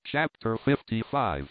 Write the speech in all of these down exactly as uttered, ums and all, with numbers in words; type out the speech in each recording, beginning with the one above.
Chapter fifty-five.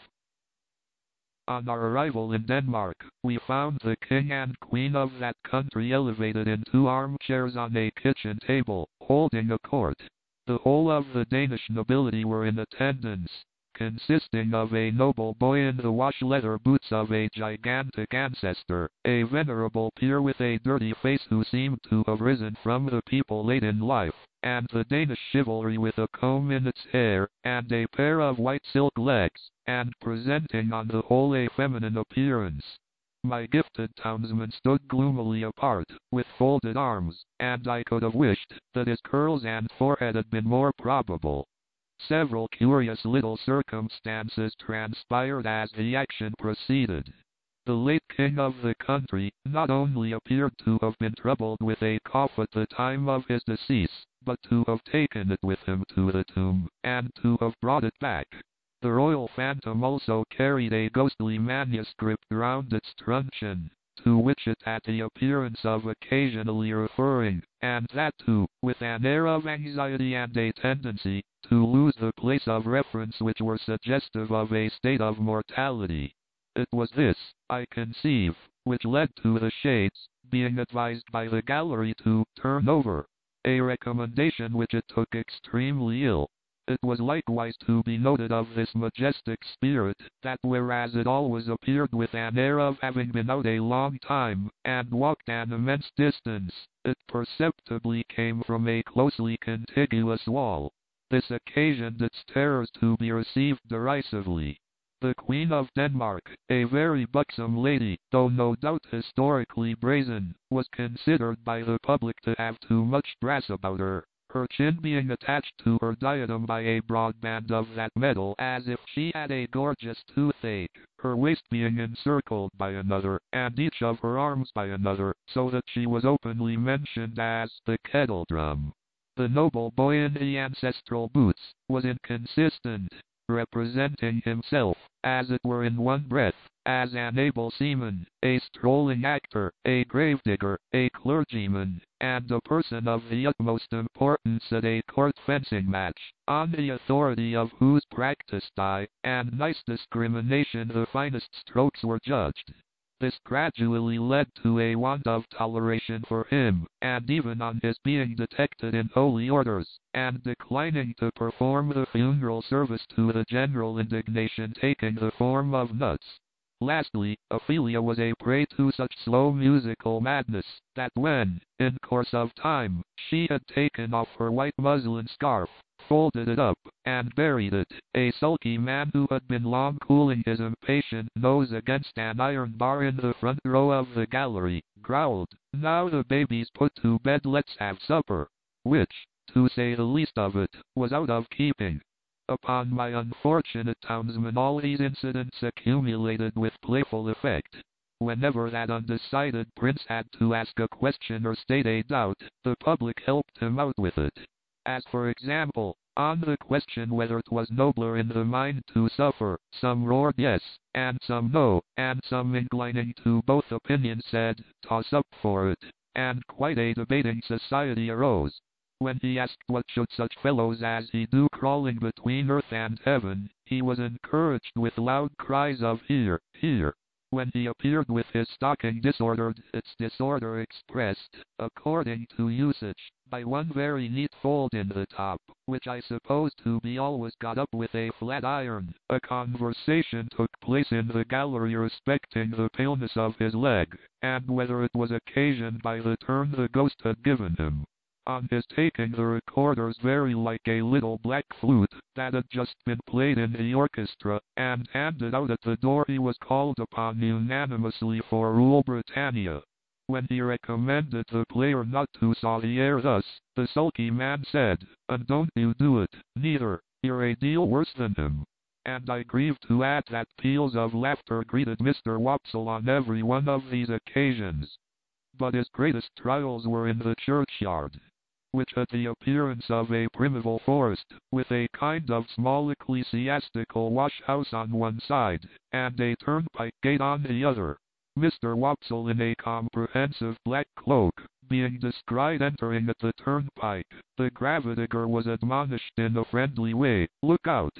On our arrival in Denmark, we found the king and queen of that country elevated in two armchairs on a kitchen table, holding a court. The whole of the Danish nobility were in attendance, consisting of a noble boy in the wash-leather boots of a gigantic ancestor, a venerable peer with a dirty face who seemed to have risen from the people late in life, and the Danish chivalry with a comb in its hair, and a pair of white silk legs, and presenting on the whole a feminine appearance. My gifted townsman stood gloomily apart, with folded arms, and I could have wished that his curls and forehead had been more probable. Several curious little circumstances transpired as the action proceeded. The late king of the country not only appeared to have been troubled with a cough at the time of his decease, but to have taken it with him to the tomb, and to have brought it back. The royal phantom also carried a ghostly manuscript round its truncheon, to which it had the appearance of occasionally referring, and that too, with an air of anxiety and a tendency to lose the place of reference which were suggestive of a state of mortality. It was this, I conceive, which led to the shades being advised by the gallery to turn over, a recommendation which it took extremely ill. It was likewise to be noted of this majestic spirit, that whereas it always appeared with an air of having been out a long time, and walked an immense distance, it perceptibly came from a closely contiguous wall. This occasioned its terrors to be received derisively. The Queen of Denmark, a very buxom lady, though no doubt historically brazen, was considered by the public to have too much brass about her, her chin being attached to her diadem by a broad band of that metal as if she had a gorgeous toothache, her waist being encircled by another, and each of her arms by another, so that she was openly mentioned as the kettle drum. The noble boy in the ancestral boots was inconsistent, representing himself, as it were in one breath, as an able seaman, a strolling actor, a gravedigger, a clergyman, and a person of the utmost importance at a court fencing match, on the authority of whose practised eye and nice discrimination the finest strokes were judged. This gradually led to a want of toleration for him, and even on his being detected in holy orders, and declining to perform the funeral service to the general indignation taking the form of nuts. Lastly, Ophelia was a prey to such slow musical madness, that when, in course of time, she had taken off her white muslin scarf, folded it up, and buried it, a sulky man who had been long cooling his impatient nose against an iron bar in the front row of the gallery, growled, "Now the baby's put to bed, let's have supper," which, to say the least of it, was out of keeping. Upon my unfortunate townsman all these incidents accumulated with playful effect. Whenever that undecided prince had to ask a question or state a doubt, the public helped him out with it. As for example, on the question whether it was nobler in the mind to suffer, some roared yes, and some no, and some inclining to both opinions said, "Toss up for it," and quite a debating society arose. When he asked what should such fellows as he do crawling between earth and heaven, he was encouraged with loud cries of "Hear, hear." When he appeared with his stocking disordered, its disorder expressed, according to usage, by one very neat fold in the top, which I suppose to be always got up with a flat iron. A conversation took place in the gallery respecting the paleness of his leg, and whether it was occasioned by the turn the ghost had given him. On his taking the recorder's very like a little black flute that had just been played in the orchestra, and handed out at the door, he was called upon unanimously for Rule Britannia. When he recommended the player not to saw the air thus, the sulky man said, "And don't you do it, neither, you're a deal worse than him." And I grieve to add that peals of laughter greeted Mister Wopsle on every one of these occasions. But his greatest trials were in the churchyard, which had the appearance of a primeval forest, with a kind of small ecclesiastical wash-house on one side, and a turnpike gate on the other. Mister Wopsle in a comprehensive black cloak, being descried entering at the turnpike, the gravedigger was admonished in a friendly way, "Look out!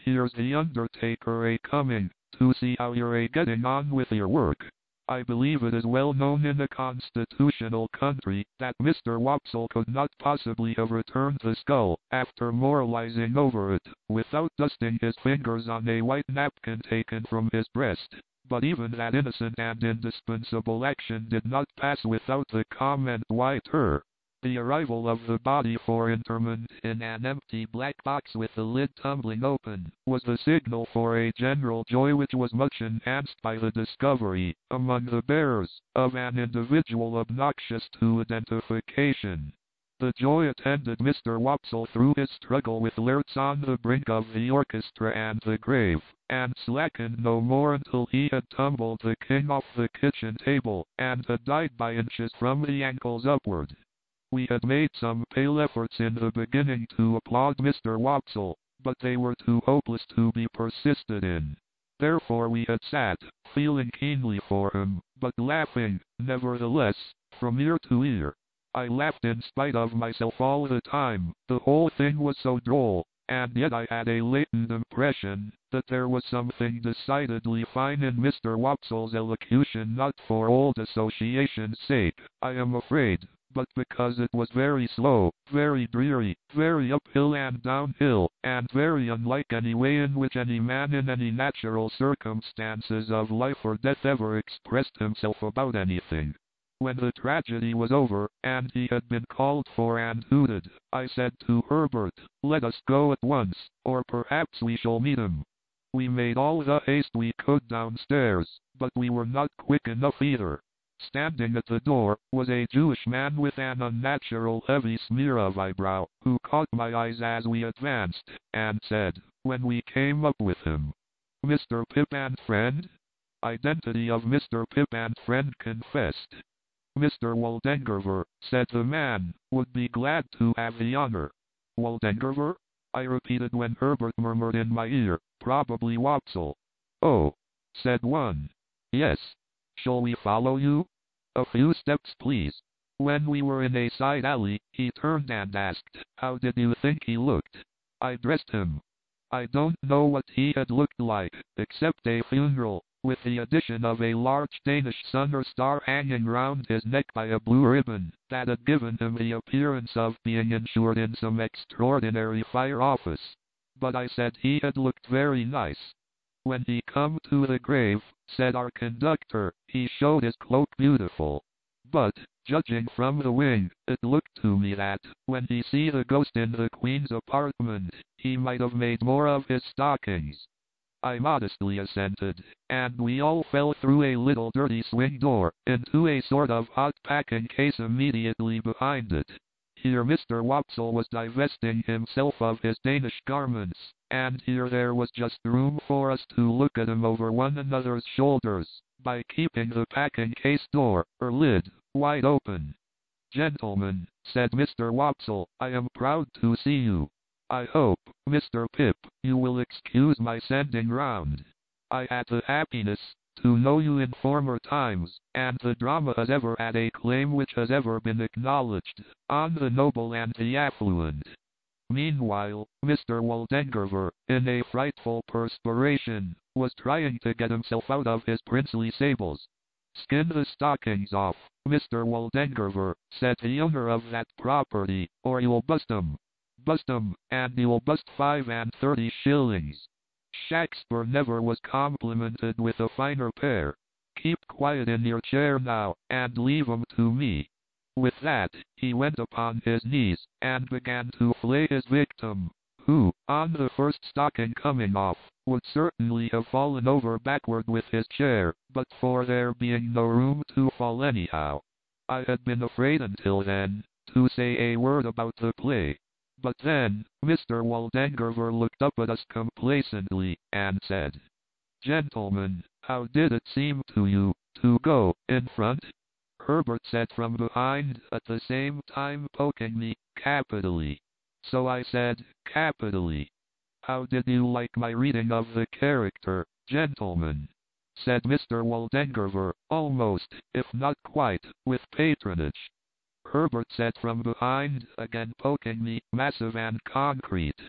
Here's the undertaker a coming, to see how you're a getting on with your work. I believe it is well known in a constitutional country that Mister Wopsle could not possibly have returned the skull, after moralizing over it, without dusting his fingers on a white napkin taken from his breast. But even that innocent and indispensable action did not pass without the comment, "Why, Tur?" The arrival of the body for interment in an empty black box with the lid tumbling open, was the signal for a general joy which was much enhanced by the discovery, among the bearers, of an individual obnoxious to identification. The joy attended Mister Wopsle through his struggle with Lertz on the brink of the orchestra and the grave, and slackened no more until he had tumbled the king off the kitchen table, and had died by inches from the ankles upward. We had made some pale efforts in the beginning to applaud Mister Wopsle, but they were too hopeless to be persisted in. Therefore we had sat, feeling keenly for him, but laughing, nevertheless, from ear to ear. I laughed in spite of myself all the time, the whole thing was so droll, and yet I had a latent impression that there was something decidedly fine in Mister Wopsle's elocution, not for old association's sake, I am afraid, but because it was very slow, very dreary, very uphill and downhill, and very unlike any way in which any man in any natural circumstances of life or death ever expressed himself about anything. When the tragedy was over, and he had been called for and hooted, I said to Herbert, "Let us go at once, or perhaps we shall meet him." We made all the haste we could downstairs, but we were not quick enough either. Standing at the door, was a Jewish man with an unnatural heavy smear of eyebrow, who caught my eyes as we advanced, and said, when we came up with him, "Mister Pip and friend?" Identity of Mister Pip and friend confessed. "Mister Waldengerver," said the man, "would be glad to have the honor." "Waldengerver?" I repeated when Herbert murmured in my ear, "Probably Wopsle." "Oh," said one. "Yes. Shall we follow you?" "A few steps, please." When we were in a side alley, he turned and asked, "How did you think he looked?" I dressed him. I don't know what he had looked like, except a funeral, with the addition of a large Danish sun or star hanging round his neck by a blue ribbon, that had given him the appearance of being insured in some extraordinary fire office. But I said he had looked very nice. "When he come to the grave," said our conductor, "he showed his cloak beautiful. But, judging from the wing, it looked to me that, when he see the ghost in the Queen's apartment, he might have made more of his stockings." I modestly assented, and we all fell through a little dirty swing door, into a sort of hot packing case immediately behind it. Here Mister Wopsle was divesting himself of his Danish garments, and here there was just room for us to look at him over one another's shoulders, by keeping the packing case door, or lid, wide open. "Gentlemen," said Mister Wopsle, "I am proud to see you. I hope, Mister Pip, you will excuse my sending round. I had the happiness to know you in former times, and the drama has ever had a claim which has ever been acknowledged, on the noble and the affluent." Meanwhile, Mister Waldengerver, in a frightful perspiration, was trying to get himself out of his princely sables. "Skin the stockings off, Mister Waldengerver," said the owner of that property, "or you'll bust 'em. Bust 'em, and you'll bust five and thirty shillings. Shakespeare never was complimented with a finer pair. Keep quiet in your chair now, and leave 'em to me." With that, he went upon his knees, and began to flay his victim, who, on the first stocking coming off, would certainly have fallen over backward with his chair, but for there being no room to fall anyhow. I had been afraid until then, to say a word about the play. But then, Mister Waldengerver looked up at us complacently, and said, "Gentlemen, how did it seem to you, to go in front?" Herbert said from behind, at the same time poking me, "Capitally." So I said, "Capitally." "How did you like my reading of the character, gentlemen?" said Mister Waldengerver, almost, if not quite, with patronage. Herbert said from behind, again poking me, "Massive and concrete."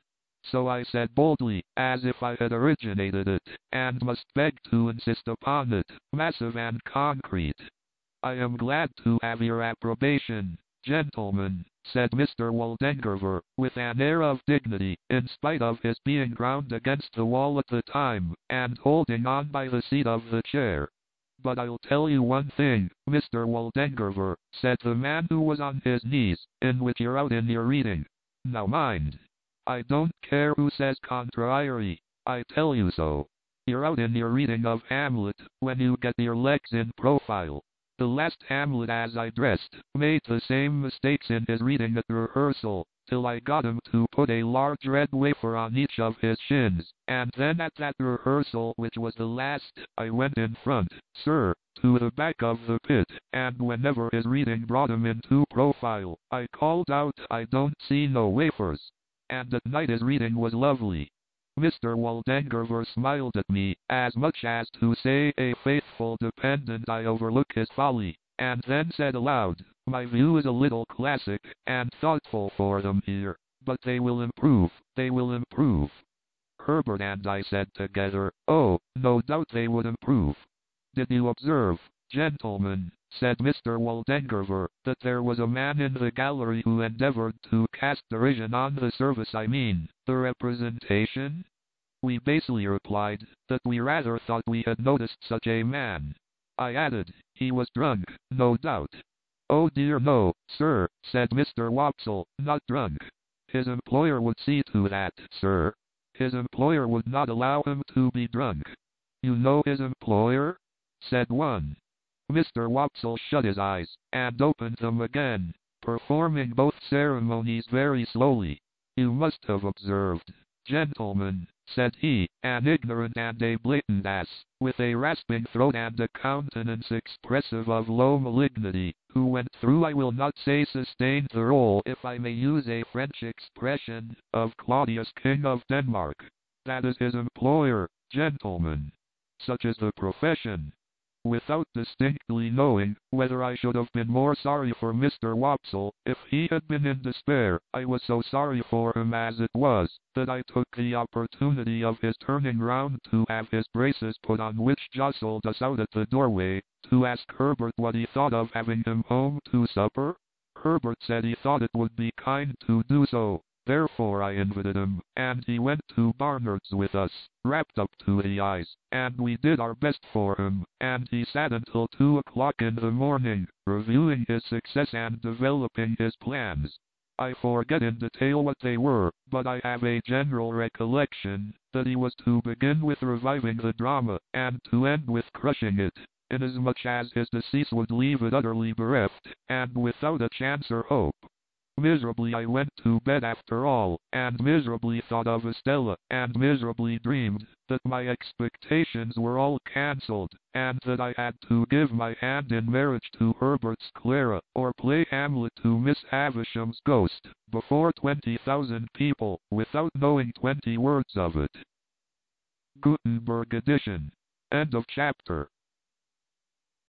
So I said boldly, as if I had originated it, and must beg to insist upon it, massive and concrete. I am glad to have your approbation, gentlemen, said Mister Waldengerver, with an air of dignity, in spite of his being ground against the wall at the time, and holding on by the seat of the chair. But I'll tell you one thing, Mister Waldengerver, said the man who was on his knees, in which you're out in your reading. Now mind, I don't care who says contrary, I tell you so. You're out in your reading of Hamlet, when you get your legs in profile. The last Hamlet as I dressed, made the same mistakes in his reading at rehearsal, till I got him to put a large red wafer on each of his shins, and then at that rehearsal which was the last, I went in front, sir, to the back of the pit, and whenever his reading brought him into profile, I called out, I don't see no wafers. And at night his reading was lovely. Mister Waldengerver smiled at me, as much as to say, a faithful dependent, I overlook his folly, and then said aloud, my view is a little classic, and thoughtful for them here, but they will improve, they will improve. Herbert and I said together, oh, no doubt they would improve. Did you observe, gentlemen, said Mister Waldengerver, that there was a man in the gallery who endeavored to cast derision on the service, I mean, the representation? We basely replied, that we rather thought we had noticed such a man. I added, he was drunk, no doubt. Oh dear no, sir, said Mister Wopsle, not drunk. His employer would see to that, sir. His employer would not allow him to be drunk. You know his employer? Said one. Mister Wopsle shut his eyes, and opened them again, performing both ceremonies very slowly. You must have observed, gentlemen, said he, an ignorant and a blatant ass, with a rasping throat and a countenance expressive of low malignity, who went through, I will not say sustained the role, if I may use a French expression, of Claudius, King of Denmark. That is his employer, gentlemen. Such is the profession. Without distinctly knowing whether I should have been more sorry for Mister Wopsle, if he had been in despair, I was so sorry for him as it was, that I took the opportunity of his turning round to have his braces put on, which jostled us out at the doorway, to ask Herbert what he thought of having him home to supper. Herbert said he thought it would be kind to do so. Therefore I invited him, and he went to Barnard's with us, wrapped up to the eyes, and we did our best for him, and he sat until two o'clock in the morning, reviewing his success and developing his plans. I forget in detail what they were, but I have a general recollection that he was to begin with reviving the drama, and to end with crushing it, inasmuch as his decease would leave it utterly bereft, and without a chance or hope. Miserably I went to bed after all, and miserably thought of Estella, and miserably dreamed that my expectations were all cancelled, and that I had to give my hand in marriage to Herbert's Clara, or play Hamlet to Miss Havisham's ghost, before twenty thousand people, without knowing twenty words of it. Gutenberg edition. End of chapter.